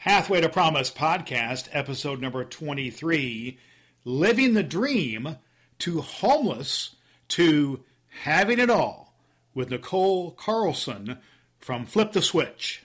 Pathway to Promise podcast, episode number 23, Living the Dream to Homeless to Having It All, with Nicole Carlson from Flip the Switch.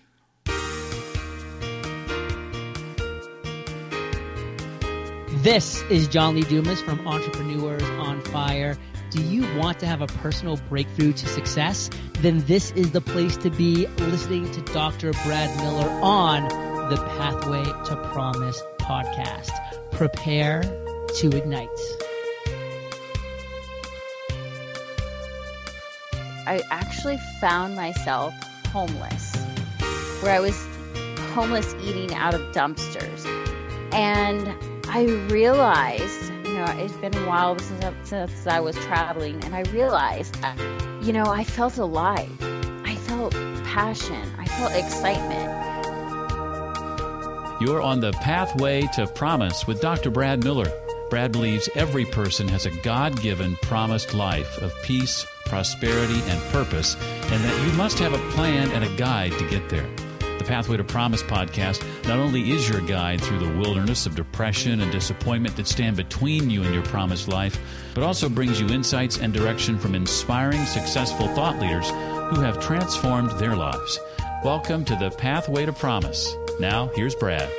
This is John Lee Dumas from Entrepreneurs on Fire. Do you want to have a personal breakthrough to success? Then this is the place to be, listening to Dr. Brad Miller on the Pathway to Promise podcast. Prepare to ignite. I actually found myself homeless, where I was homeless eating out of dumpsters. And I realized, it's been a while since I was traveling, and I realized that, I felt alive. I felt passion. I felt excitement. You're on the Pathway to Promise with Dr. Brad Miller. Brad believes every person has a God-given promised life of peace, prosperity, and purpose, and that you must have a plan and a guide to get there. The Pathway to Promise podcast not only is your guide through the wilderness of depression and disappointment that stand between you and your promised life, but also brings you insights and direction from inspiring, successful thought leaders who have transformed their lives. Welcome to the Pathway to Promise. Now, here's Brad.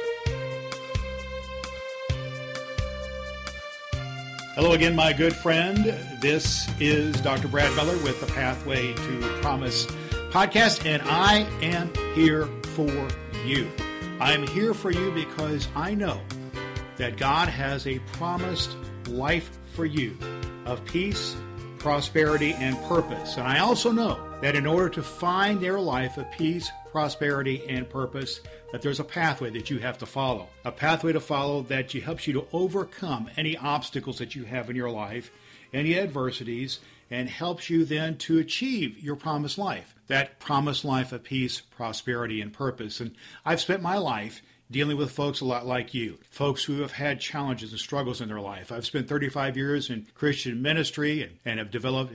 Hello again, my good friend. This is Dr. Brad Miller with the Pathway to Promise podcast, and I am here for you. I'm here for you because I know that God has a promised life for you of peace, prosperity, and purpose. And I also know that in order to find their life of peace, prosperity, and purpose, that there's a pathway that you have to follow. A pathway to follow that helps you to overcome any obstacles that you have in your life, any adversities, and helps you then to achieve your promised life, that promised life of peace, prosperity, and purpose. And I've spent my life dealing with folks a lot like you, folks who have had challenges and struggles in their life. I've spent 35 years in Christian ministry and have developed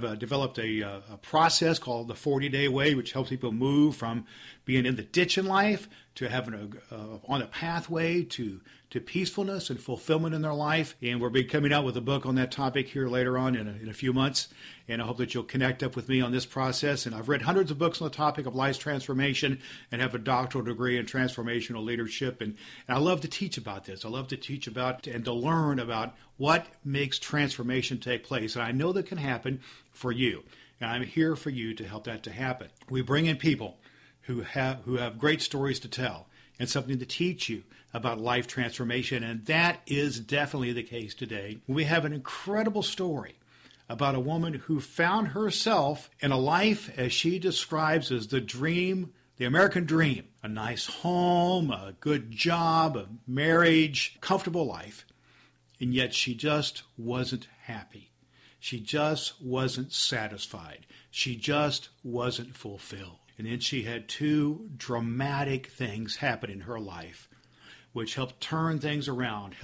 a process called the 40-day way, which helps people move from being in the ditch in life to having on a pathway to peacefulness and fulfillment in their life. And we'll be coming out with a book on that topic here later on in a few months. And I hope that you'll connect up with me on this process. And I've read hundreds of books on the topic of life's transformation and have a doctoral degree in transformational leadership. And I love to teach about this. I love to teach about and to learn about what makes transformation take place. And I know that can happen for you. And I'm here for you to help that to happen. We bring in people who have great stories to tell and something to teach you about life transformation, and that is definitely the case today. We have an incredible story about a woman who found herself in a life, as she describes, as the dream, the American dream, a nice home, a good job, a marriage, comfortable life, and yet she just wasn't happy. She just wasn't satisfied. She just wasn't fulfilled. And then she had two dramatic things happen in her life, which helped turn things around,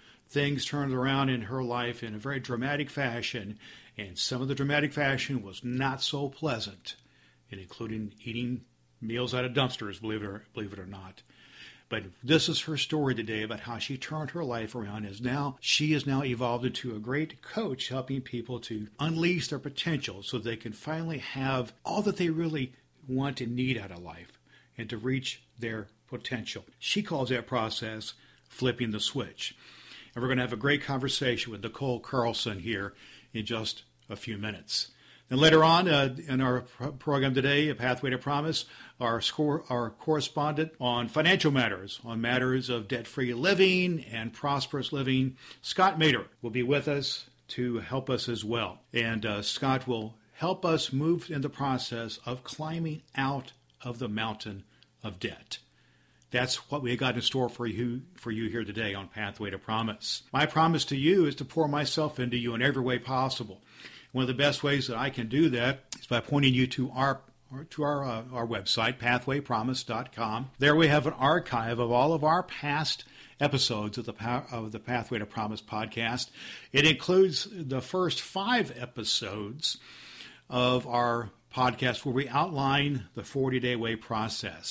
in her life in a very dramatic fashion. And some of the dramatic fashion was not so pleasant, and including eating meals out of dumpsters, believe it or not. But this is her story today about how she turned her life around. She has now evolved into a great coach, helping people to unleash their potential so they can finally have all that they really want and need out of life and to reach their potential. She calls that process flipping the switch. And we're going to have a great conversation with Nicole Carlson here in just a few minutes. Then later on in our program today, A Pathway to Promise, our correspondent on financial matters, on matters of debt-free living and prosperous living, Scott Mater, will be with us to help us as well. And Scott will help us move in the process of climbing out of the mountain of debt. That's what we got in store for you here today on Pathway to Promise. My promise to you is to pour myself into you in every way possible. One of the best ways that I can do that is by pointing you to our website, pathwaypromise.com. There we have an archive of all of our past episodes of the Pathway to Promise podcast. It includes the first 5 episodes of our podcast where we outline the 40-day way process.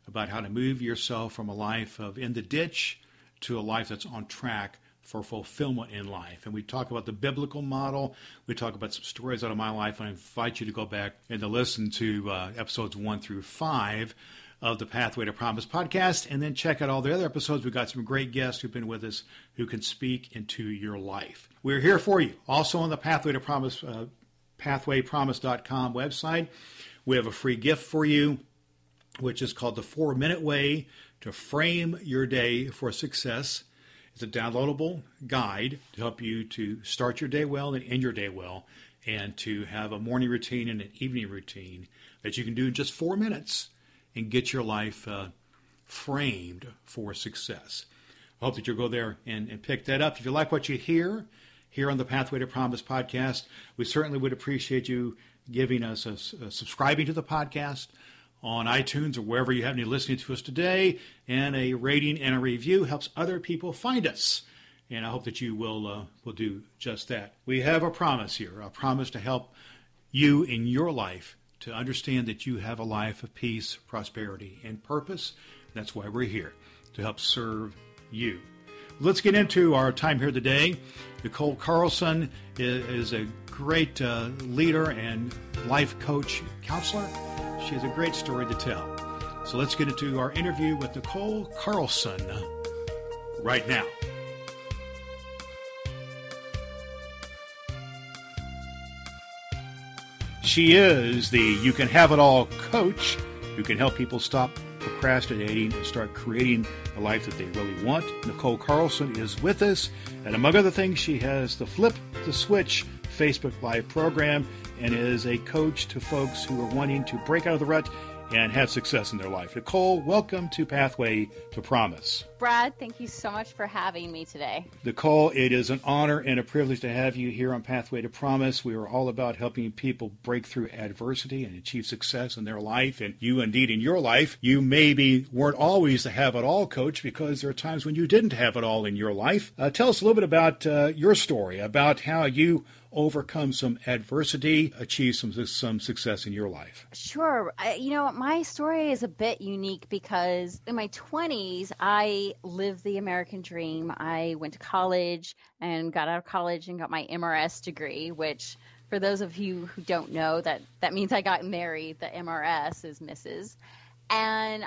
about how to move yourself from a life of in the ditch to a life that's on track for fulfillment in life. And we talk about the biblical model. We talk about some stories out of my life. And I invite you to go back and to listen to episodes 1 through 5 of the Pathway to Promise podcast, and then check out all the other episodes. We've got some great guests who've been with us who can speak into your life. We're here for you. Also on the Pathway to Promise, pathwaypromise.com website, we have a free gift for you, which is called the 4-Minute Way to Frame Your Day for Success. It's a downloadable guide to help you to start your day well and end your day well, and to have a morning routine and an evening routine that you can do in just 4 minutes and get your life framed for success. I hope that you'll go there and pick that up. If you like what you hear here on the Pathway to Promise podcast, we certainly would appreciate you giving us subscribing to the podcast on iTunes or wherever you happen to be listening to us today, and a rating and a review helps other people find us. And I hope that you will do just that. We have a promise here, a promise to help you in your life to understand that you have a life of peace, prosperity, and purpose. That's why we're here, to help serve you. Let's get into our time here today. Nicole Carlson is a great leader and life coach counselor. She has a great story to tell. So let's get into our interview with Nicole Carlson right now. She is the You Can Have It All coach who can help people stop procrastinating and start creating the life that they really want. Nicole Carlson is with us, and among other things, she has the Flip the Switch Facebook Live program and is a coach to folks who are wanting to break out of the rut and have success in their life. Nicole, welcome to Pathway to Promise. Brad, thank you so much for having me today. Nicole, it is an honor and a privilege to have you here on Pathway to Promise. We are all about helping people break through adversity and achieve success in their life. And you, indeed, in your life, you maybe weren't always the have-it-all coach, because there are times when you didn't have it all in your life. Tell us a little bit about your story, about how you overcome some adversity, achieve some success in your life. Sure. My story is a bit unique because in my 20s, I lived the American dream. I went to college and got out of college and got my MRS degree, which for those of you who don't know, that means I got married. The MRS is Mrs. And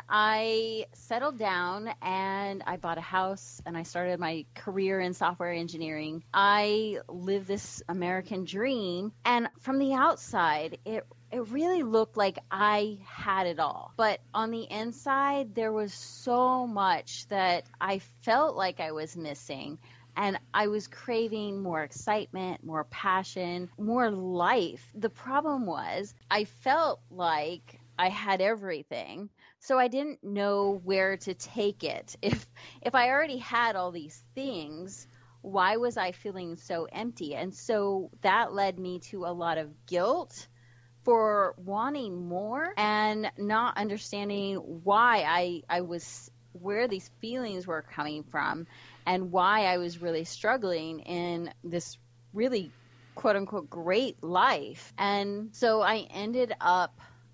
I settled down and I bought a house and I started my career in software engineering. I lived this American dream, and from the outside, it really looked like I had it all. But on the inside, there was so much that I felt like I was missing. And I was craving more excitement, more passion, more life. The problem was I felt like I had everything, so I didn't know where to take it. If I already had all these things, why was I feeling so empty? And so that led me to a lot of guilt for wanting more and not understanding why I was, where these feelings were coming from, and why I was really struggling in this really quote unquote great life. And so I ended up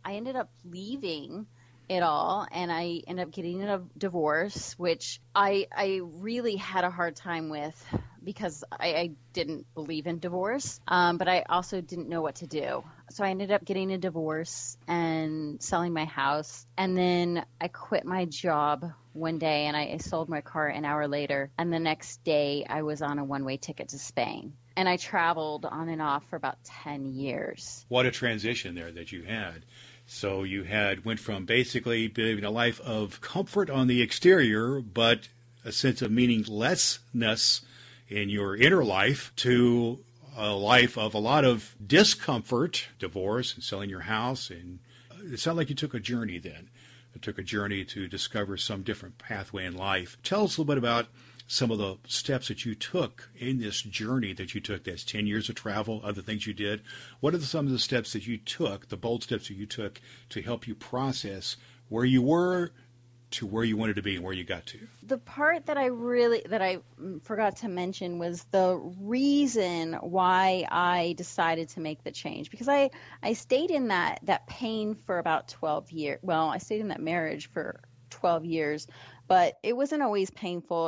leaving it all, and I ended up getting a divorce, which I really had a hard time with because I didn't believe in divorce, but I also didn't know what to do. So I ended up getting a divorce and selling my house, and then I quit my job one day and I sold my car an hour later, and the next day I was on a one-way ticket to Spain. And I traveled on and off for about 10 years. What a transition there that you had. So you went from basically living a life of comfort on the exterior, but a sense of meaninglessness in your inner life, to a life of a lot of discomfort, divorce and selling your house. And it sounded like you took a journey then. It took a journey to discover some different pathway in life. Tell us a little bit about some of the steps that you took in this journey that you took. That's 10 years of travel, other things you did. What are some of the steps that you took, the bold steps that you took to help you process where you were to where you wanted to be and where you got to? The part that I forgot to mention was the reason why I decided to make the change, because I stayed in that pain for about 12 years. Well, I stayed in that marriage for 12 years, but it wasn't always painful.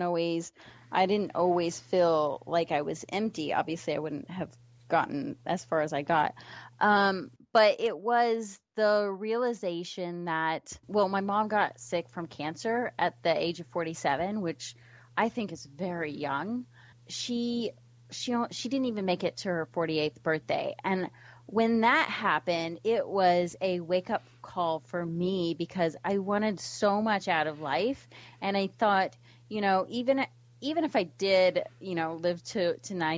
I didn't always feel like I was empty. Obviously, I wouldn't have gotten as far as I got. But it was the realization that, well, my mom got sick from cancer at the age of 47, which I think is very young. She didn't even make it to her 48th birthday. And when that happened, it was a wake-up call for me because I wanted so much out of life. And I thought, even if I did, live to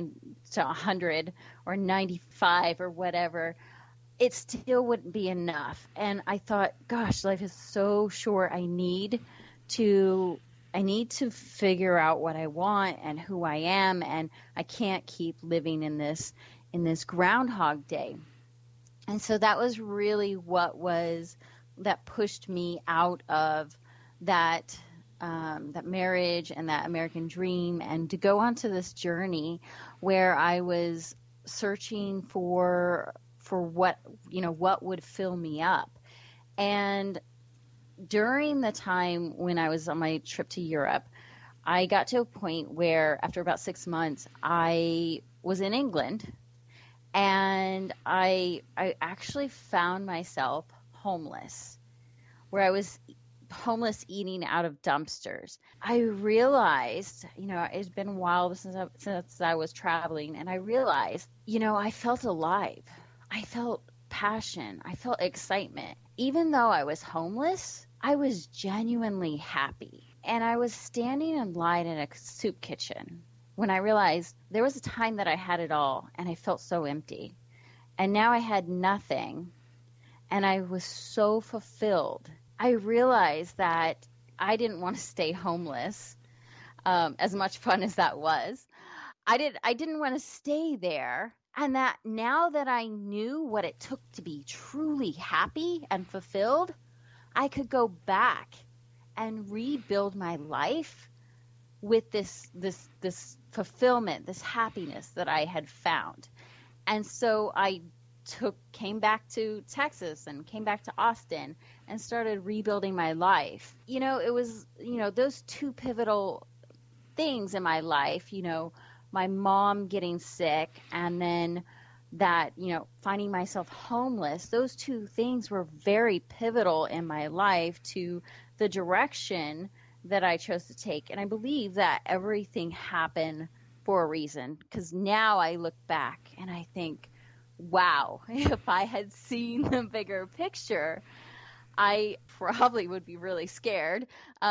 100 or 95 or whatever, it still wouldn't be enough. And I thought, gosh, life is so short. I need to figure out what I want and who I am, and I can't keep living in this Groundhog Day. And so that was really that pushed me out of that marriage and that American dream, and to go onto this journey where I was searching for what would fill me up. And during the time when I was on my trip to Europe, I got to a point where after about 6 months, I was in England, and I actually found myself homeless, where I was homeless eating out of dumpsters. I realized, it's been a while since I was traveling, and I realized, I felt alive. I felt passion. I felt excitement. Even though I was homeless, I was genuinely happy. And I was standing in line in a soup kitchen when I realized there was a time that I had it all and I felt so empty. And now I had nothing and I was so fulfilled. I realized that I didn't want to stay homeless, as much fun as that was. I didn't want to stay there. And that now that I knew what it took to be truly happy and fulfilled, I could go back and rebuild my life with this fulfillment, this happiness that I had found. And so I came back to Texas and came back to Austin and started rebuilding my life. It was, those two pivotal things in my life, my mom getting sick and then that, finding myself homeless. Those two things were very pivotal in my life to the direction that I chose to take. And I believe that everything happened for a reason, because now I look back and I think, wow, if I had seen the bigger picture, I probably would be really scared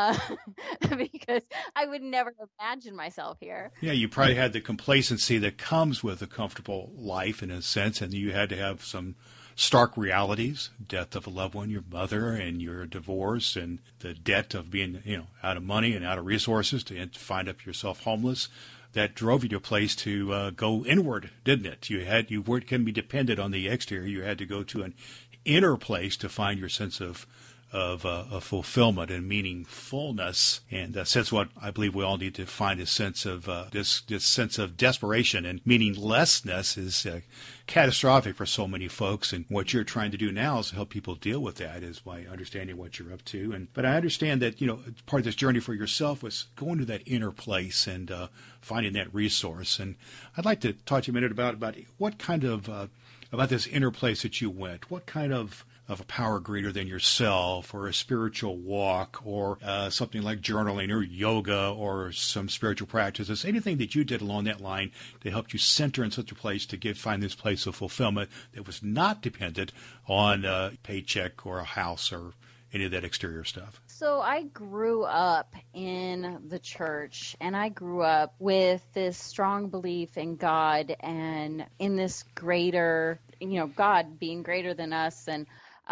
because I would never imagine myself here. Yeah, you probably had the complacency that comes with a comfortable life in a sense, and you had to have some stark realities, death of a loved one, your mother, and your divorce, and the debt of being, out of money and out of resources to find up yourself homeless. That drove you to a place to go inward, didn't it? You couldn't be dependent on the exterior. You had to go to an inner place to find your sense of fulfillment and meaningfulness. And that's what I believe we all need to find, a sense of this sense of desperation and meaninglessness is catastrophic for so many folks. And what you're trying to do now is help people deal with that, is by understanding what you're up to. But I understand that part of this journey for yourself was going to that inner place and finding that resource. And I'd like to talk to you a minute about what kind of about this inner place that you went. What kind of a power greater than yourself, or a spiritual walk, or something like journaling or yoga or some spiritual practices, anything that you did along that line to help you center in such a place to find this place of fulfillment that was not dependent on a paycheck or a house or any of that exterior stuff? So I grew up in the church, and I grew up with this strong belief in God and in this greater, God being greater than us, and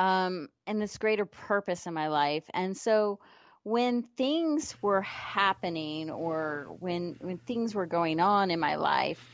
this greater purpose in my life. And so when things were happening, or when things were going on in my life,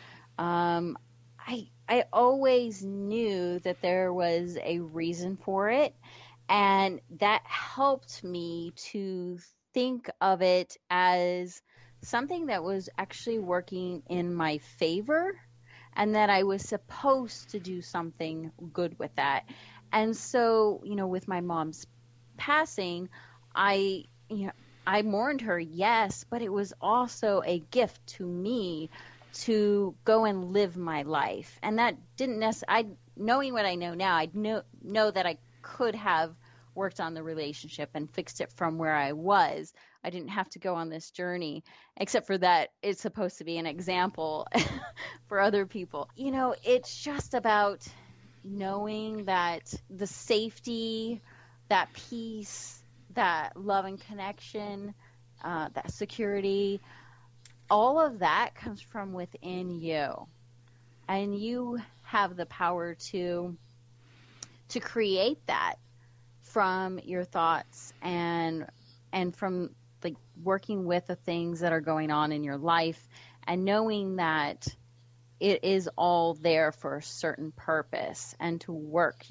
I always knew that there was a reason for it. And that helped me to think of it as something that was actually working in my favor, and that I was supposed to do something good with that. And so, with my mom's passing, I mourned her, yes, but it was also a gift to me to go and live my life. And that didn't necessarily, knowing what I know now, I know that I could have worked on the relationship and fixed it from where I was. I didn't have to go on this journey, except for that it's supposed to be an example for other people. It's just about knowing that the safety, that peace, that love and connection, that security, all of that comes from within you. And you have the power to create that from your thoughts and from like working with the things that are going on in your life, and knowing that it is all there for a certain purpose and to work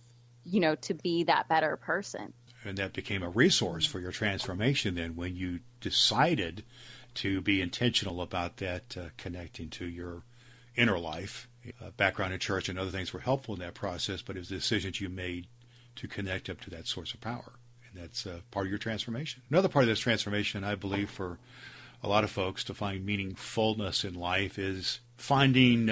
to be that better person. And that became a resource for your transformation then, when you decided to be intentional about that, connecting to your inner life. Background in church and other things were helpful in that process, but it was the decisions you made to connect up to that source of power. And that's part of your transformation. Another part of this transformation, I believe, for a lot of folks to find meaningfulness in life is finding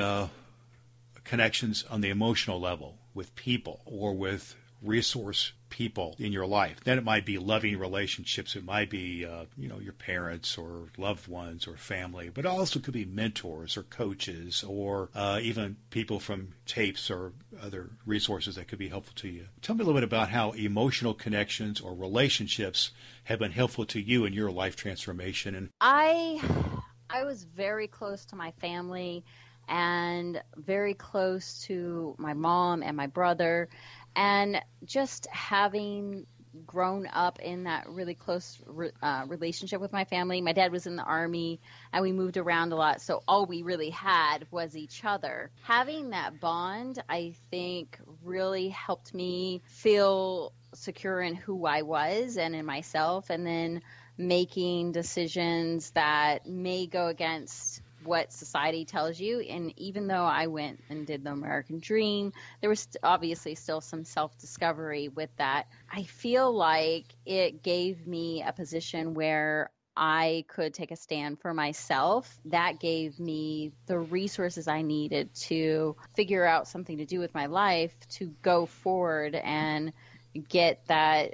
connections on the emotional level with people or with resource people in your life. Then it might be loving relationships. It might be, your parents or loved ones or family, but it also could be mentors or coaches or even people from tapes or other resources that could be helpful to you. Tell me a little bit about how emotional connections or relationships have been helpful to you in your life transformation. And I was very close to my family and very close to my mom and my brother. And just having grown up in that really close relationship with my family, my dad was in the Army and we moved around a lot. So all we really had was each other. Having that bond, I think, really helped me feel secure in who I was and in myself, and then making decisions that may go against what society tells you. And even though I went and did the American dream, there was obviously still some self-discovery with that. I feel like it gave me a position where I could take a stand for myself. That gave me the resources I needed to figure out something to do with my life, to go forward and get that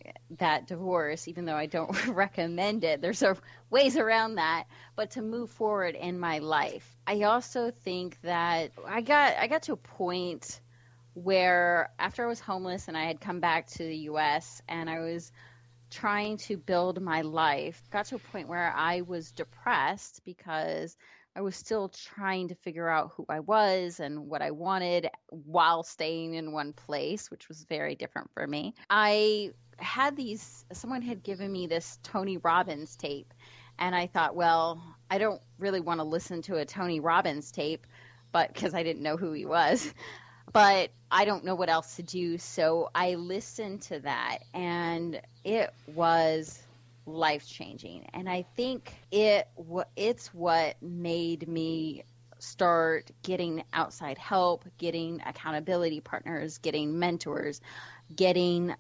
divorce, even though I don't recommend it. There's ways around that, but to move forward in my life. I also think that I got to a point where after I was homeless and I had come back to the U.S. and I was trying to build my life, got to a point where I was depressed because I was still trying to figure out who I was and what I wanted while staying in one place, which was very different for me. I had someone had given me this Tony Robbins tape, and I thought, well, I don't really want to listen to a Tony Robbins tape, but because I didn't know who he was, but I don't know what else to do. So I listened to that, and it was life-changing. And I think it's what made me start getting outside help, getting accountability partners, getting mentors, getting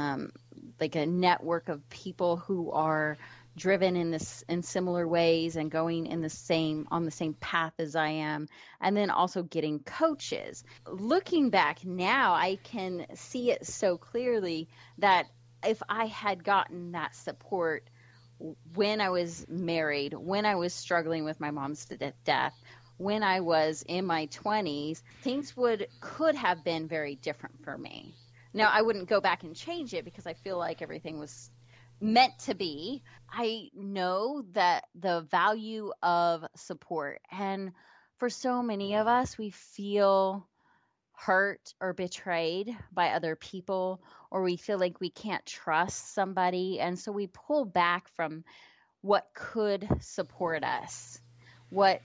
like a network of people who are driven in similar ways and going on the same path as I am, and then also getting coaches. Looking back now, I can see it so clearly that if I had gotten that support when I was married, when I was struggling with my mom's death, when I was in my 20s, things could have been very different for me. Now, I wouldn't go back and change it because I feel like everything was meant to be. I know that the value of support, and for so many of us, we feel hurt or betrayed by other people, or we feel like we can't trust somebody, and so we pull back from what could support us, what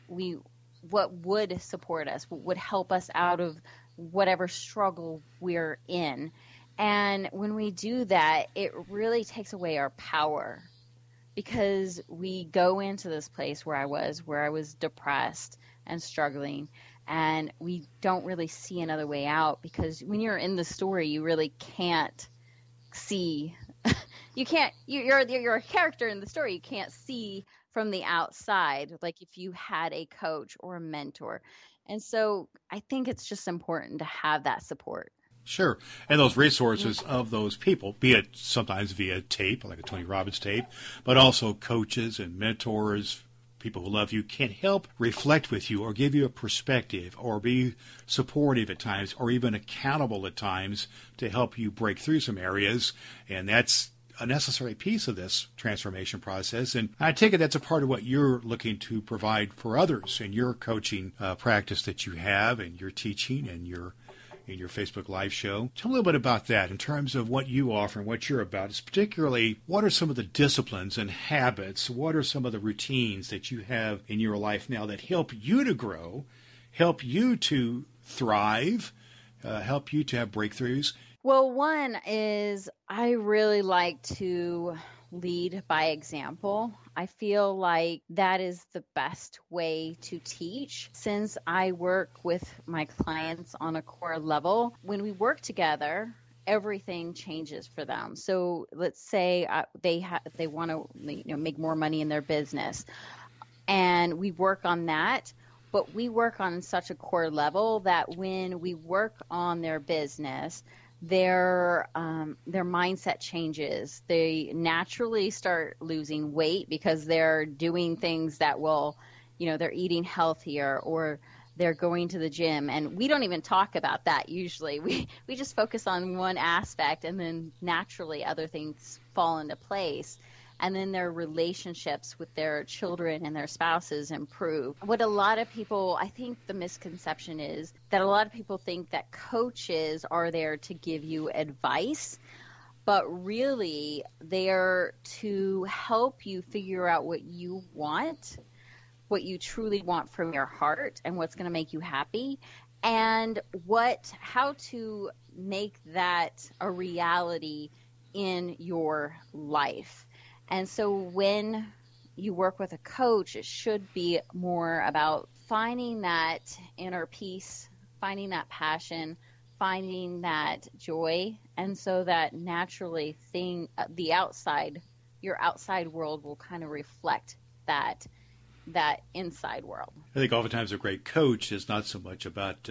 would support us, what would help us out of whatever struggle we're in. And when we do that, it really takes away our power, because we go into this place where I was depressed and struggling, and we don't really see another way out, because when you're in the story, you really can't see you're a character in the story. You can't see from the outside, like if you had a coach or a mentor. And so I think it's just important to have that support. Sure. And those resources of those people, be it sometimes via tape, like a Tony Robbins tape, but also coaches and mentors, people who love you, can help reflect with you or give you a perspective or be supportive at times or even accountable at times to help you break through some areas. And that's a necessary piece of this transformation process. And I take it that's a part of what you're looking to provide for others in your coaching practice that you have and your teaching and your Facebook Live show. Tell me a little bit about that in terms of what you offer and what you're about. It's particularly, what are some of the disciplines and habits? What are some of the routines that you have in your life now that help you to grow, help you to thrive, help you to have breakthroughs? Well, one is I really like to lead by example. I feel like that is the best way to teach. Since I work with my clients on a core level, when we work together, everything changes for them. So let's say they want to make more money in their business, and we work on that. But we work on such a core level that when we work on their business, their mindset changes. They naturally start losing weight because they're doing things that will, they're eating healthier or they're going to the gym. And we don't even talk about that usually. We just focus on one aspect, and then naturally other things fall into place. And then their relationships with their children and their spouses improve. What a lot of people, I think the misconception is that a lot of people think that coaches are there to give you advice, but really they're to help you figure out what you want, what you truly want from your heart, and what's going to make you happy, and how to make that a reality in your life. And so when you work with a coach, it should be more about finding that inner peace, finding that passion, finding that joy, and so that naturally your outside world will kind of reflect that inside world. I think oftentimes a great coach is not so much about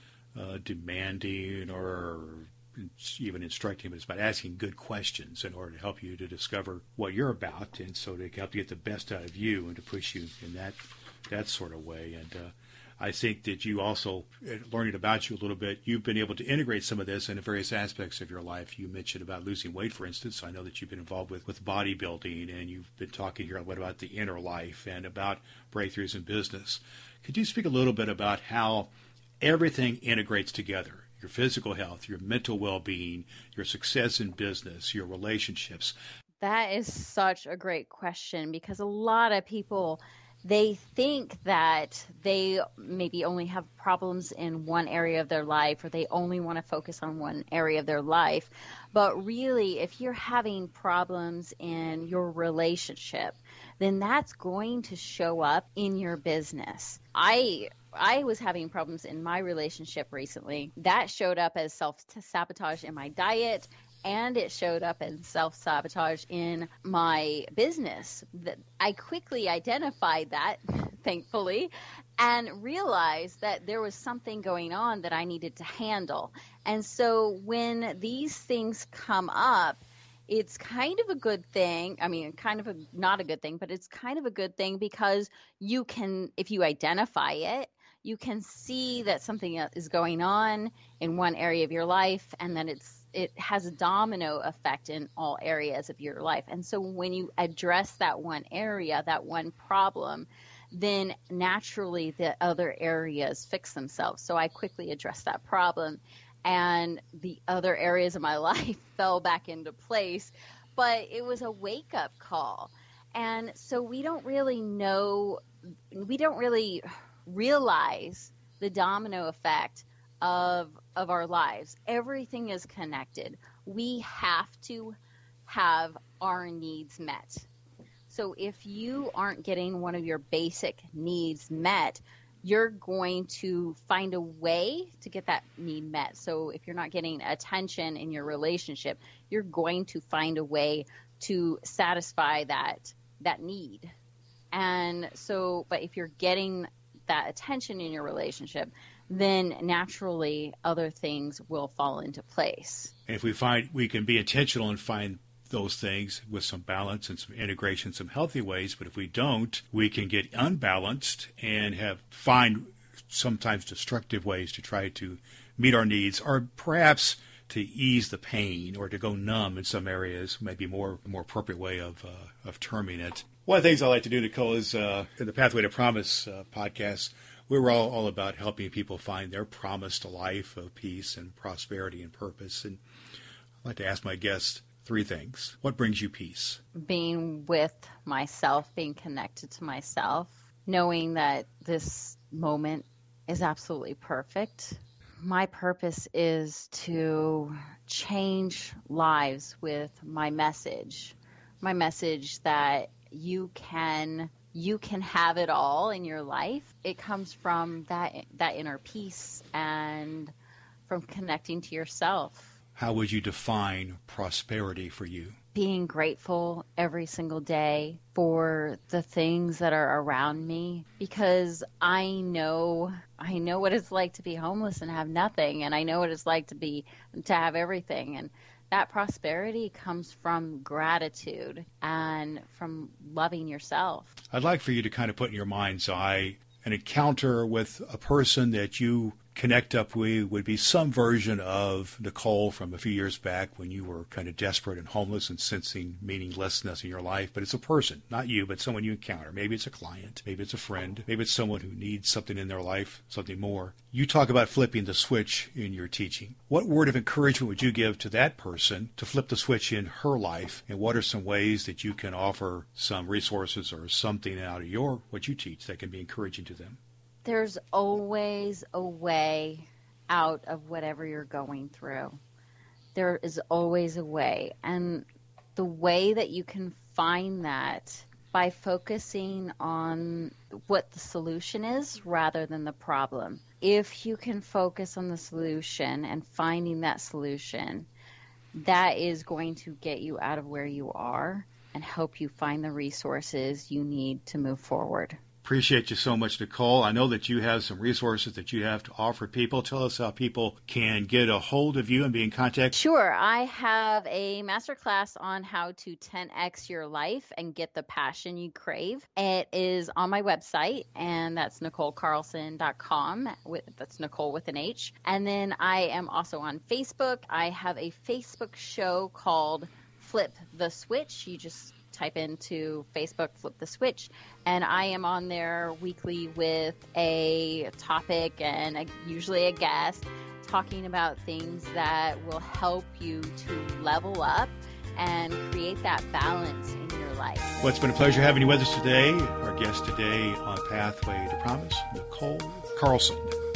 demanding or even instructing, but it's about asking good questions in order to help you to discover what you're about, and so to help you get the best out of you and to push you in that sort of way. And I think that you also, learning about you a little bit, you've been able to integrate some of this into various aspects of your life. You mentioned about losing weight, for instance. I know that you've been involved with bodybuilding, and you've been talking here a lot about the inner life and about breakthroughs in business. Could you speak a little bit about how everything integrates together? Your physical health, your mental well-being, your success in business, your relationships. That is such a great question, because a lot of people, they think that they maybe only have problems in one area of their life, or they only want to focus on one area of their life. But really, if you're having problems in your relationship, then that's going to show up in your business. I was having problems in my relationship recently. That showed up as self-sabotage in my diet, and it showed up as self-sabotage in my business. I quickly identified that, thankfully, and realized that there was something going on that I needed to handle. And so when these things come up, it's kind of a good thing. I mean, not a good thing, but it's kind of a good thing, because you can, if you identify it, you can see that something is going on in one area of your life, and then it has a domino effect in all areas of your life. And so when you address that one area, that one problem, then naturally the other areas fix themselves. So I quickly addressed that problem, and the other areas of my life fell back into place. But it was a wake-up call. And so we don't really realize the domino effect of our lives. Everything is connected. We have to have our needs met. So if you aren't getting one of your basic needs met, you're going to find a way to get that need met. So if you're not getting attention in your relationship, you're going to find a way to satisfy that need. And so, but if you're getting that attention in your relationship, then naturally other things will fall into place. And if we find we can be intentional and find those things with some balance and some integration, some healthy ways, but if we don't, we can get unbalanced and find sometimes destructive ways to try to meet our needs, or perhaps to ease the pain or to go numb in some areas, maybe a more appropriate way of terming it. One of the things I like to do, Nicole, is in the Pathway to Promise podcast, we were all about helping people find their promised life of peace and prosperity and purpose. And I'd like to ask my guests 3 things. What brings you peace? Being with myself, being connected to myself, knowing that this moment is absolutely perfect. My purpose is to change lives with my message that you can have it all in your life. It comes from that inner peace and from connecting to yourself. How would you define prosperity for you? Being grateful every single day for the things that are around me, because I know what it's like to be homeless and have nothing, and I know what it's like to have everything. And that prosperity comes from gratitude and from loving yourself. I'd like for you to kind of put in your mind's eye an encounter with a person that you connect up with would be some version of Nicole from a few years back when you were kind of desperate and homeless and sensing meaninglessness in your life. But it's a person, not you, but someone you encounter. Maybe it's a client, maybe it's a friend, maybe it's someone who needs something in their life, something more. You talk about flipping the switch in your teaching. What word of encouragement would you give to that person to flip the switch in her life? And what are some ways that you can offer some resources or something out of what you teach that can be encouraging to them? There's always a way out of whatever you're going through. There is always a way. And the way that you can find that by focusing on what the solution is rather than the problem. If you can focus on the solution and finding that solution, that is going to get you out of where you are and help you find the resources you need to move forward. Appreciate you so much, Nicole. I know that you have some resources that you have to offer people. Tell us how people can get a hold of you and be in contact. Sure. I have a masterclass on how to 10x your life and get the passion you crave. It is on my website, and that's NicoleCarlson.com. That's Nicole with an H. And then I am also on Facebook. I have a Facebook show called Flip the Switch. You just type into Facebook, Flip the Switch, and I am on there weekly with a topic and usually a guest talking about things that will help you to level up and create that balance in your life. Well, it's been a pleasure having you with us today. Our guest today on Pathway to Promise, Nicole Carlson.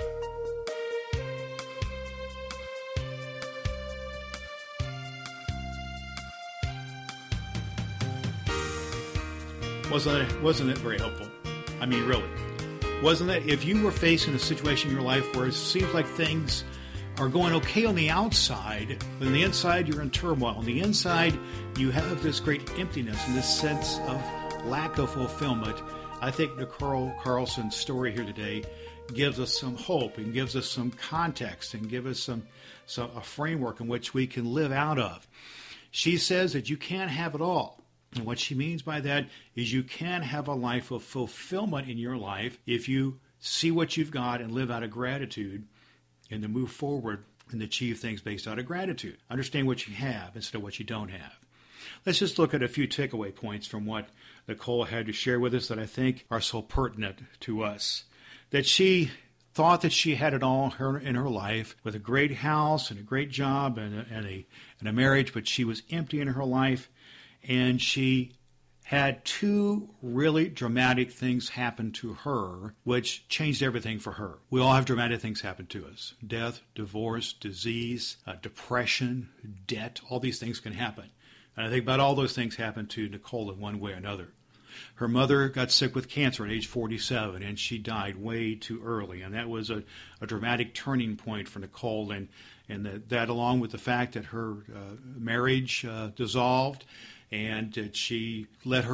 Wasn't it very helpful? I mean, really. Wasn't it? If you were facing a situation in your life where it seems like things are going okay on the outside, but on the inside you're in turmoil. On the inside you have this great emptiness and this sense of lack of fulfillment. I think Nicole Carlson's story here today gives us some hope and gives us some context and gives us a framework in which we can live out of. She says that you can't have it all. And what she means by that is you can have a life of fulfillment in your life if you see what you've got and live out of gratitude and to move forward and achieve things based out of gratitude. Understand what you have instead of what you don't have. Let's just look at a few takeaway points from what Nicole had to share with us that I think are so pertinent to us. That she thought that she had it all in her life with a great house and a great job and a marriage, but she was empty in her life. And she had 2 really dramatic things happen to her, which changed everything for her. We all have dramatic things happen to us. Death, divorce, disease, depression, debt, all these things can happen. And I think about all those things happened to Nicole in one way or another. Her mother got sick with cancer at age 47, and she died way too early. And that was a dramatic turning point for Nicole. And that along with the fact that her marriage dissolved, and that she led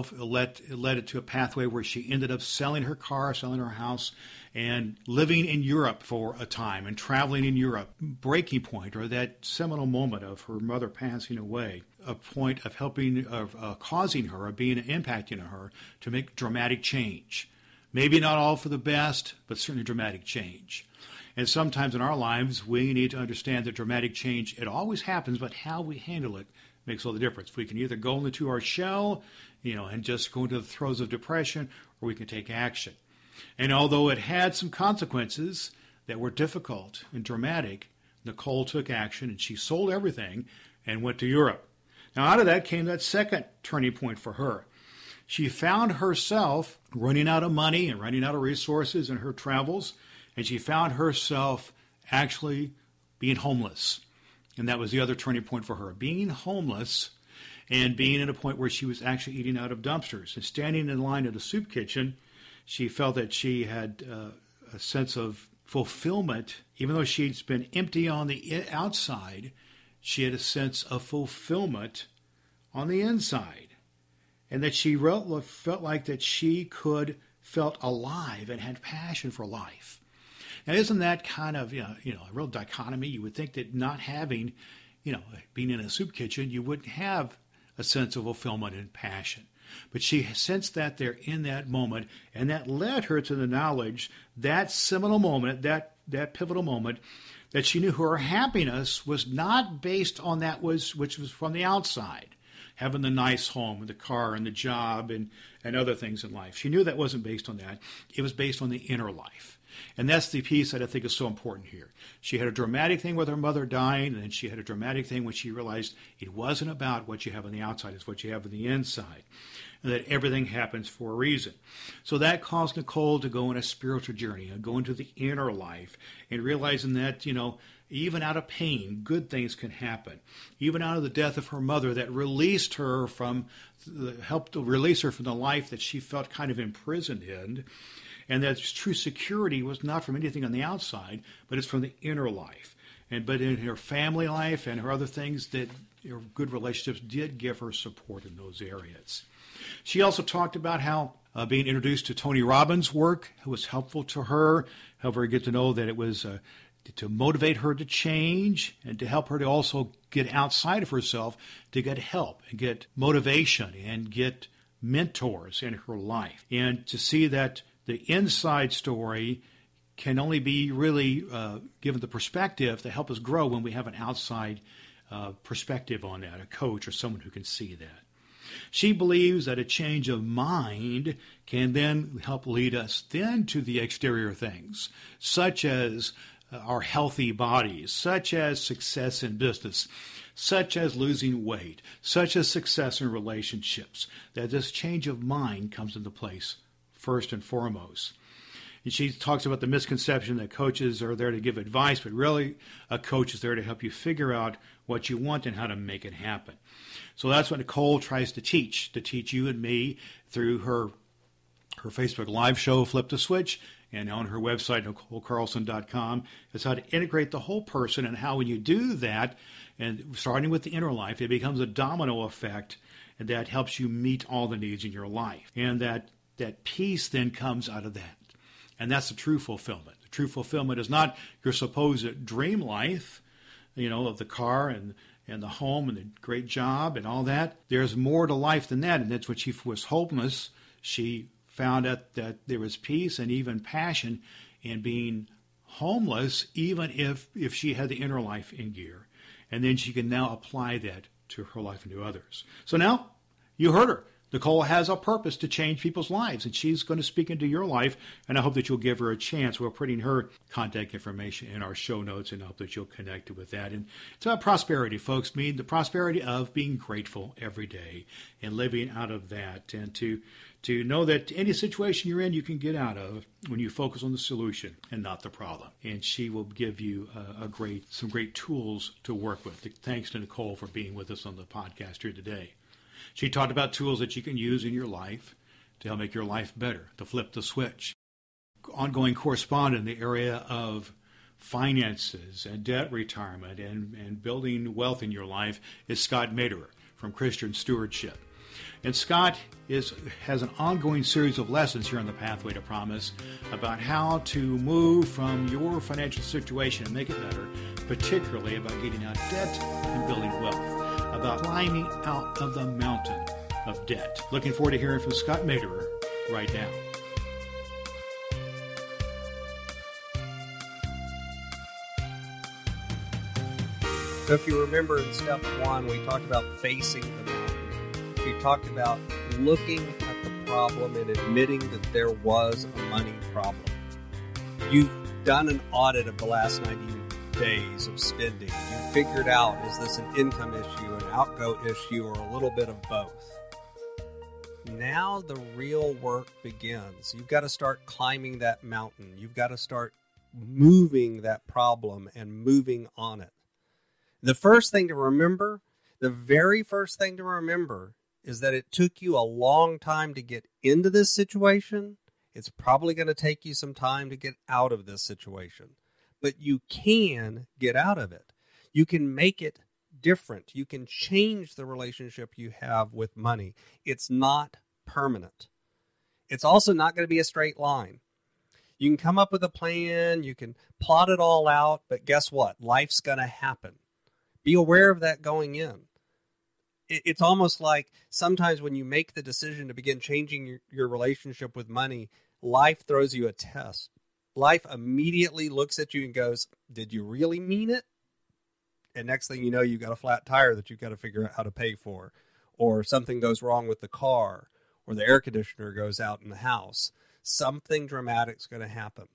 it to a pathway where she ended up selling her car, selling her house, and living in Europe for a time and traveling in Europe. Breaking point, or that seminal moment of her mother passing away, a point of causing her, of impacting her to make dramatic change. Maybe not all for the best, but certainly dramatic change. And sometimes in our lives, we need to understand that dramatic change, it always happens, but how we handle it makes all the difference. We can either go into our shell, and just go into the throes of depression, or we can take action. And although it had some consequences that were difficult and dramatic, Nicole took action, and she sold everything and went to Europe. Now, out of that came that second turning point for her. She found herself running out of money and running out of resources in her travels, and she found herself actually being homeless. And that was the other turning point for her, being homeless and being at a point where she was actually eating out of dumpsters. And standing in line at a soup kitchen, she felt that she had a sense of fulfillment. Even though she'd been empty on the outside, she had a sense of fulfillment on the inside. And that she felt like that she felt alive and had passion for life. Now, isn't that kind of, a real dichotomy? You would think that not having, being in a soup kitchen, you wouldn't have a sense of fulfillment and passion. But she sensed that there in that moment, and that led her to the knowledge, that seminal moment, that pivotal moment, that she knew her happiness was not based on that which was from the outside, having the nice home and the car and the job and other things in life. She knew that wasn't based on that. It was based on the inner life. And that's the piece that I think is so important here. She had a dramatic thing with her mother dying, and then she had a dramatic thing when she realized it wasn't about what you have on the outside, it's what you have on the inside, and that everything happens for a reason. So that caused Nicole to go on a spiritual journey and go into the inner life and realizing that, even out of pain, good things can happen. Even out of the death of her mother, that helped to release her from the life that she felt kind of imprisoned in. And that true security was not from anything on the outside, but it's from the inner life. But in her family life and her other things, that her good relationships did give her support in those areas. She also talked about how being introduced to Tony Robbins' work was helpful to her, helped her get to know that it was to motivate her to change and to help her to also get outside of herself, to get help and get motivation and get mentors in her life. And to see that the inside story can only be really given the perspective to help us grow when we have an outside perspective on that, a coach or someone who can see that. She believes that a change of mind can then help lead us then to the exterior things, such as our healthy bodies, such as success in business, such as losing weight, such as success in relationships, that this change of mind comes into place first and foremost. And she talks about the misconception that coaches are there to give advice, but really a coach is there to help you figure out what you want and how to make it happen. So that's what Nicole tries to teach you and me through her Facebook Live show, Flip the Switch, and on her website, NicoleCarlson.com, is how to integrate the whole person, and how when you do that, and starting with the inner life, it becomes a domino effect, and that helps you meet all the needs in your life. And that peace then comes out of that. And that's the true fulfillment. The true fulfillment is not your supposed dream life, of the car and the home and the great job and all that. There's more to life than that. And that's when she was homeless. She found out that there was peace and even passion in being homeless, even if she had the inner life in gear. And then she can now apply that to her life and to others. So now you heard her. Nicole has a purpose to change people's lives, and she's going to speak into your life, and I hope that you'll give her a chance. We're putting her contact information in our show notes, and I hope that you'll connect with that. And it's about prosperity, folks. I mean, the prosperity of being grateful every day and living out of that, and to know that any situation you're in, you can get out of when you focus on the solution and not the problem. And she will give you some great tools to work with. Thanks to Nicole for being with us on the podcast here today. She talked about tools that you can use in your life to help make your life better, to flip the switch. Ongoing correspondent in the area of finances and debt retirement and building wealth in your life is Scott Maderer from Christian stewardship. And Scott has an ongoing series of lessons here on the Pathway to Promise about how to move from your financial situation and make it better, particularly about getting out of debt and building wealth, about climbing out of the mountain of debt. Looking forward to hearing from Scott Maderer right now. So if you remember in step 1, we talked about facing the mountain. We talked about looking at the problem and admitting that there was a money problem. You've done an audit of the last 90 days of spending. You figured out, is this an income issue, an outgo issue, or a little bit of both? Now the real work begins. You've got to start climbing that mountain. You've got to start moving that problem and moving on it. The first thing to remember, the very first thing to remember, is that it took you a long time to get into this situation. It's probably going to take you some time to get out of this situation. But you can get out of it. You can make it different. You can change the relationship you have with money. It's not permanent. It's also not going to be a straight line. You can come up with a plan. You can plot it all out. But guess what? Life's going to happen. Be aware of that going in. It's almost like sometimes when you make the decision to begin changing your relationship with money, life throws you a test. Life immediately looks at you and goes, did you really mean it? And next thing you know, you've got a flat tire that you've got to figure out how to pay for. Or something goes wrong with the car. Or the air conditioner goes out in the house. Something dramatic's going to happen.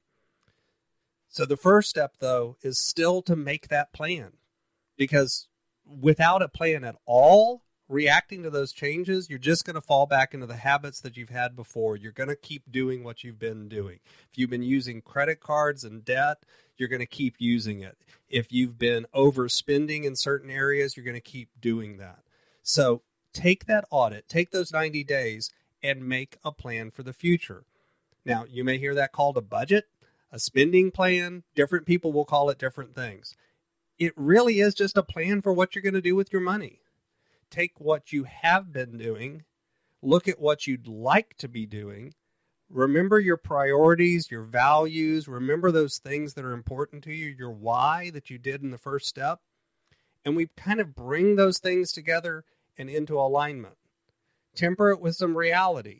So the first step, though, is still to make that plan. Because without a plan at all, reacting to those changes, you're just going to fall back into the habits that you've had before. You're going to keep doing what you've been doing. If you've been using credit cards and debt, you're going to keep using it. If you've been overspending in certain areas, you're going to keep doing that. So take that audit, take those 90 days, and make a plan for the future. Now, you may hear that called a budget, a spending plan. Different people will call it different things. It really is just a plan for what you're going to do with your money. Take what you have been doing, look at what you'd like to be doing, remember your priorities, your values, remember those things that are important to you, your why that you did in the first step, and we kind of bring those things together and into alignment. Temper it with some reality.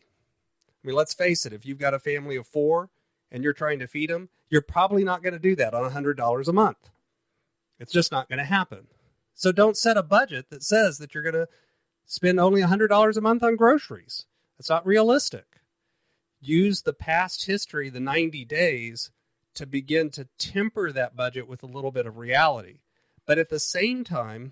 I mean, let's face it, if you've got a family of 4 and you're trying to feed them, you're probably not going to do that on $100 a month. It's just not going to happen. So don't set a budget that says that you're going to spend only $100 a month on groceries. That's not realistic. Use the past history, the 90 days, to begin to temper that budget with a little bit of reality. But at the same time,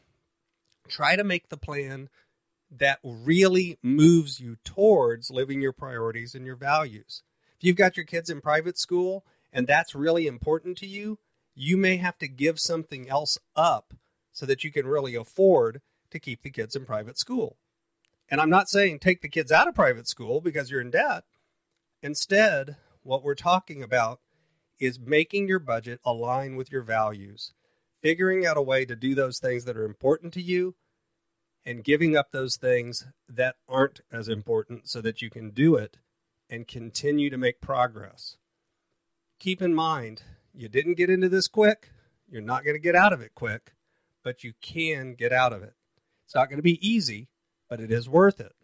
try to make the plan that really moves you towards living your priorities and your values. If you've got your kids in private school and that's really important to you, you may have to give something else up so that you can really afford to keep the kids in private school. And I'm not saying take the kids out of private school because you're in debt. Instead, what we're talking about is making your budget align with your values, figuring out a way to do those things that are important to you, and giving up those things that aren't as important so that you can do it and continue to make progress. Keep in mind, you didn't get into this quick. You're not going to get out of it quick, but you can get out of it. It's not going to be easy, but it is worth it.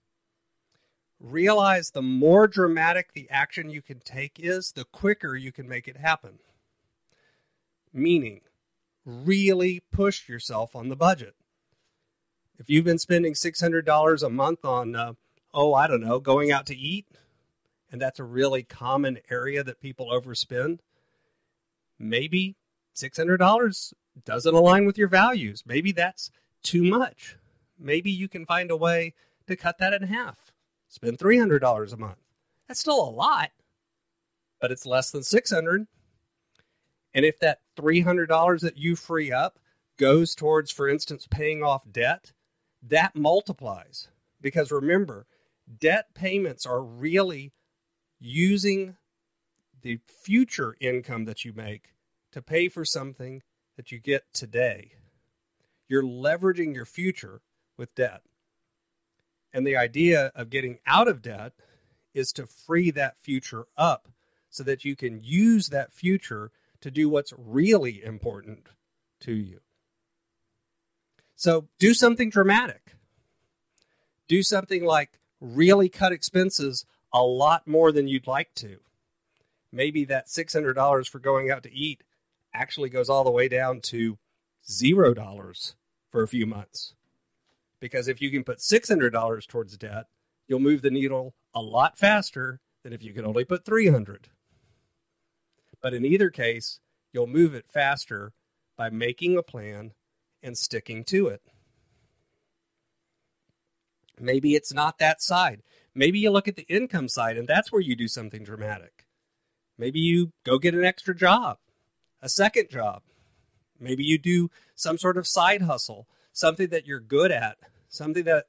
Realize the more dramatic the action you can take is, the quicker you can make it happen. Meaning, really push yourself on the budget. If you've been spending $600 a month on, going out to eat, and that's a really common area that people overspend, maybe $600 doesn't align with your values. Maybe that's too much. Maybe you can find a way to cut that in half. Spend $300 a month. That's still a lot, but it's less than $600. And if that $300 that you free up goes towards, for instance, paying off debt, that multiplies. Because remember, debt payments are really using the future income that you make to pay for something that you get today. You're leveraging your future with debt. And the idea of getting out of debt is to free that future up so that you can use that future to do what's really important to you. So do something dramatic. Do something like really cut expenses a lot more than you'd like to. Maybe that $600 for going out to eat actually goes all the way down to $0 for a few months. Because if you can put $600 towards debt, you'll move the needle a lot faster than if you can only put $300. But in either case, you'll move it faster by making a plan and sticking to it. Maybe it's not that side. Maybe you look at the income side and that's where you do something dramatic. Maybe you go get an extra job, a second job. Maybe you do some sort of side hustle, something that you're good at, something that,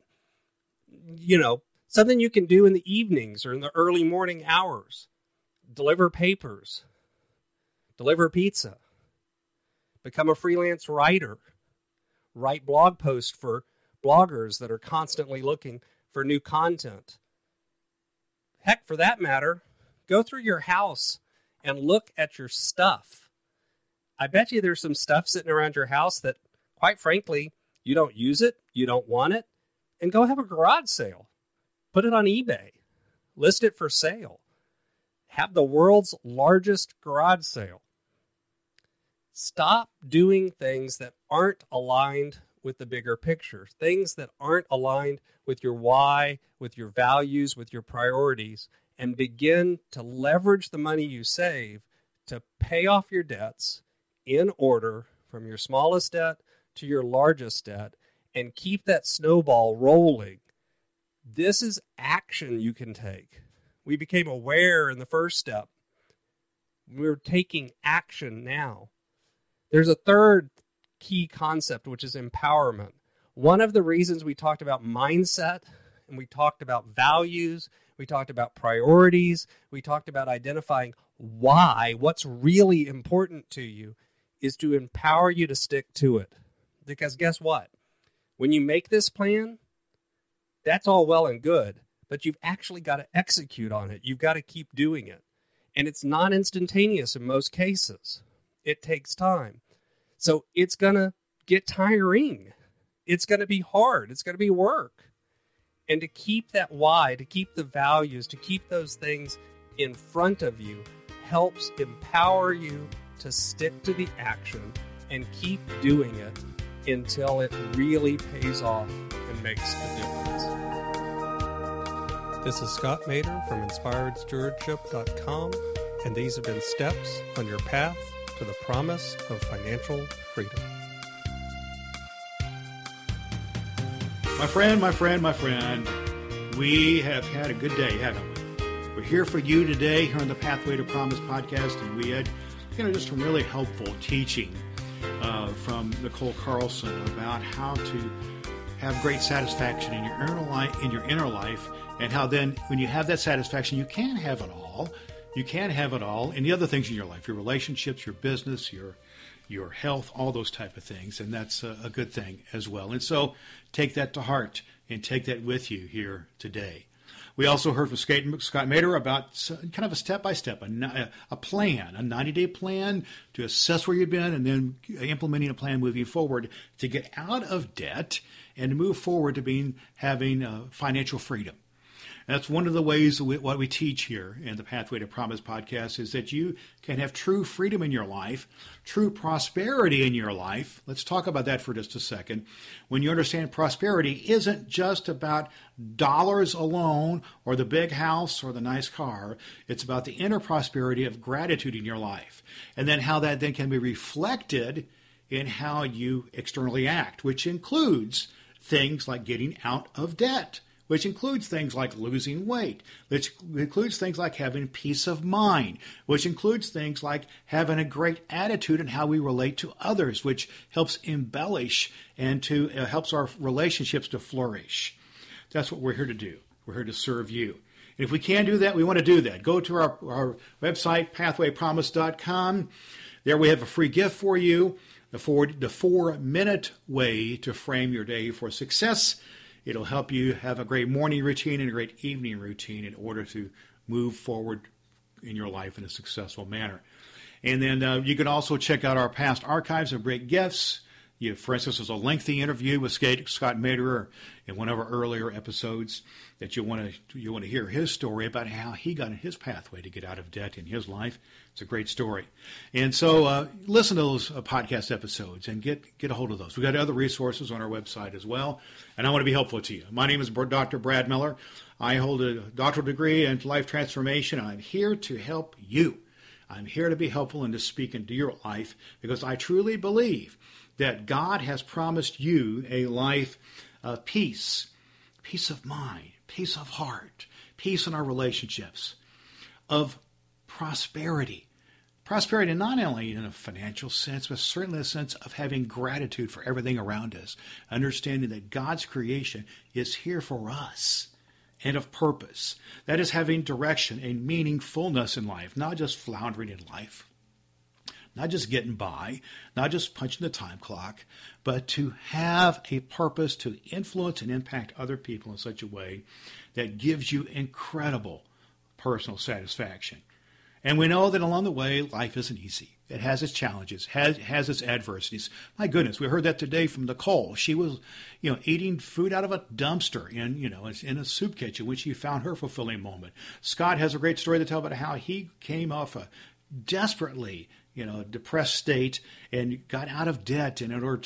something you can do in the evenings or in the early morning hours. Deliver papers, deliver pizza, become a freelance writer, write blog posts for bloggers that are constantly looking for new content. Heck, for that matter, go through your house and look at your stuff. I bet you there's some stuff sitting around your house that, quite frankly, you don't use it, you don't want it, and go have a garage sale. Put it on eBay. List it for sale. Have the world's largest garage sale. Stop doing things that aren't aligned with the bigger picture, things that aren't aligned with your why, with your values, with your priorities, and begin to leverage the money you save to pay off your debts in order from your smallest debt to your largest debt and keep that snowball rolling. This is action you can take. We became aware in the first step. We're taking action now. There's a third key concept, which is empowerment. One of the reasons we talked about mindset and we talked about values, we talked about priorities, we talked about identifying why, what's really important to you, is to empower you to stick to it. Because guess what? When you make this plan, that's all well and good, but you've actually got to execute on it. You've got to keep doing it. And it's not instantaneous in most cases. It takes time. So it's going to get tiring. It's going to be hard. It's going to be work. And to keep that why, to keep the values, to keep those things in front of you helps empower you to stick to the action and keep doing it until it really pays off and makes a difference. This is Scott Mader from InspiredStewardship.com, and these have been steps on your path to the promise of financial freedom. My friend, we have had a good day, haven't we? We're here for you today here on the Pathway to Promise podcast, and we had just some really helpful teaching from Nicole Carlson about how to have great satisfaction in your inner life, and how then when you have that satisfaction, you can have it all. You can have it all in the other things in your life, your relationships, your business, your health, all those type of things, and that's a good thing as well. And so take that to heart and take that with you here today. We also heard from Scott Mader about kind of a step-by-step, a plan, a 90-day plan to assess where you've been and then implementing a plan moving forward to get out of debt and to move forward to having financial freedom. And that's one of the ways what we teach here in the Pathway to Promise podcast is that you can have true freedom in your life, true prosperity in your life. Let's talk about that for just a second. When you understand prosperity isn't just about dollars alone or the big house or the nice car. It's about the inner prosperity of gratitude in your life. And then how that then can be reflected in how you externally act, which includes things like getting out of debt, which includes things like losing weight, which includes things like having peace of mind, which includes things like having a great attitude in how we relate to others, which helps embellish and helps our relationships to flourish. That's what we're here to do. We're here to serve you. And if we can do that, we want to do that. Go to our website, pathwaypromise.com. There we have a free gift for you. the 4-minute way to frame your day for success. It'll help you have a great morning routine and a great evening routine in order to move forward in your life in a successful manner. And then you can also check out our past archives of great gifts. For instance, there's a lengthy interview with Scott Maderer in one of our earlier episodes that you want to hear his story about how he got in his pathway to get out of debt in his life. It's a great story. And so listen to those podcast episodes and get a hold of those. We've got other resources on our website as well, and I want to be helpful to you. My name is Dr. Brad Miller. I hold a doctoral degree in life transformation. I'm here to help you. I'm here to be helpful and to speak into your life because I truly believe that God has promised you a life of peace, peace of mind, peace of heart, peace in our relationships, of prosperity. Prosperity not only in a financial sense, but certainly a sense of having gratitude for everything around us, understanding that God's creation is here for us and of purpose. That is having direction and meaningfulness in life, not just floundering in life. Not just getting by, not just punching the time clock, but to have a purpose to influence and impact other people in such a way that gives you incredible personal satisfaction. And we know that along the way, life isn't easy. It has its challenges, has its adversities. My goodness, we heard that today from Nicole. She was, eating food out of a dumpster in a soup kitchen when she found her fulfilling moment. Scott has a great story to tell about how he came off a desperately depressed state and got out of debt in order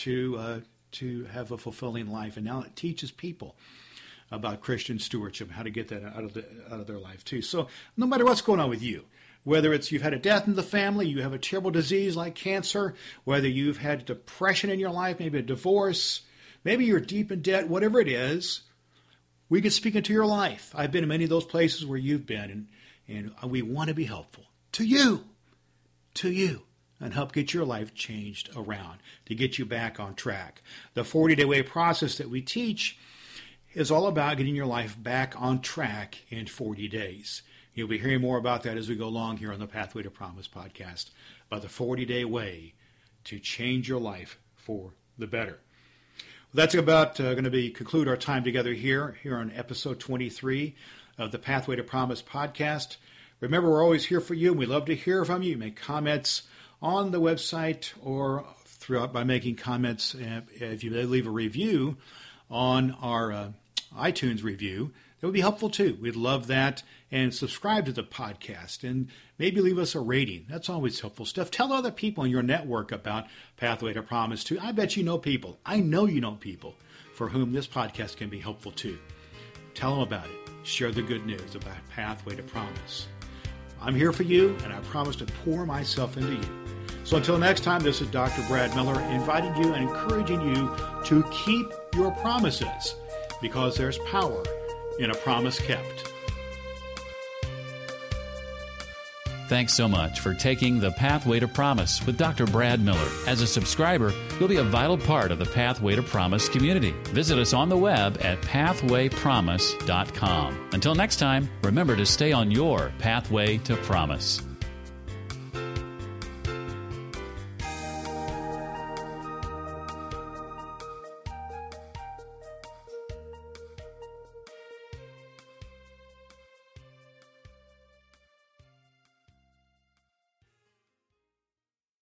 to have a fulfilling life. And now it teaches people about Christian stewardship, how to get that out of their life too. So no matter what's going on with you, whether it's you've had a death in the family, you have a terrible disease like cancer, whether you've had depression in your life, maybe a divorce, maybe you're deep in debt, whatever it is, we can speak into your life. I've been in many of those places where you've been, and we want to be helpful to you, and help get your life changed around, to get you back on track. The 40-day way process that we teach is all about getting your life back on track in 40 days. You'll be hearing more about that as we go along here on the Pathway to Promise podcast, about the 40-day way to change your life for the better. Well, that's about going to conclude our time together here on episode 23 of the Pathway to Promise podcast. Remember, we're always here for you, and we love to hear from you. You make comments on the website or throughout by making comments. If you leave a review on our iTunes review, that would be helpful too. We'd love that. And subscribe to the podcast and maybe leave us a rating. That's always helpful stuff. Tell other people in your network about Pathway to Promise too. I bet you know people. I know you know people for whom this podcast can be helpful too. Tell them about it. Share the good news about Pathway to Promise. I'm here for you, and I promise to pour myself into you. So until next time, this is Dr. Brad Miller inviting you and encouraging you to keep your promises because there's power in a promise kept. Thanks so much for taking the Pathway to Promise with Dr. Brad Miller. As a subscriber, you'll be a vital part of the Pathway to Promise community. Visit us on the web at pathwaypromise.com. Until next time, remember to stay on your Pathway to Promise.